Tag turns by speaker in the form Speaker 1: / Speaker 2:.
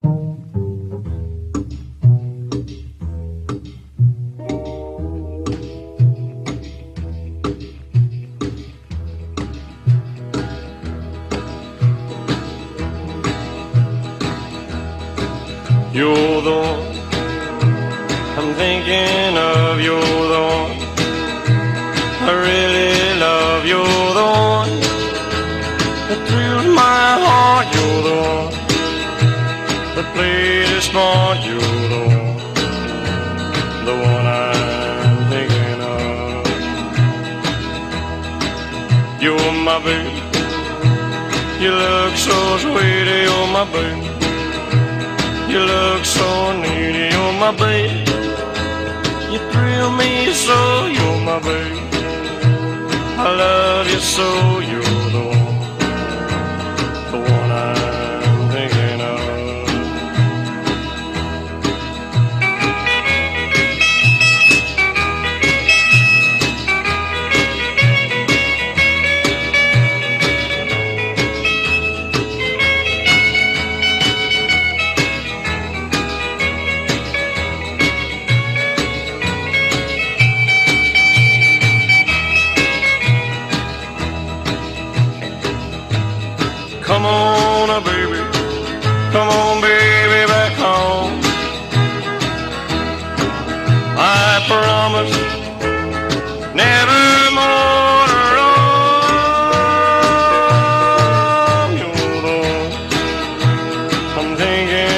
Speaker 1: You're the one I'm thinking of, you're the one I really love, you're the one that thrills my heart, you're the one that played it smart, you're the one I'm thinking of. You're my baby, you look so sweet, you're my baby. You look so needy, you're my babe. You thrill me so, you're my babe. I love you so, you're the one I'm thinking of. Come on, baby, come on, baby, back home. I promise never more to roam. You're the one I'm thinking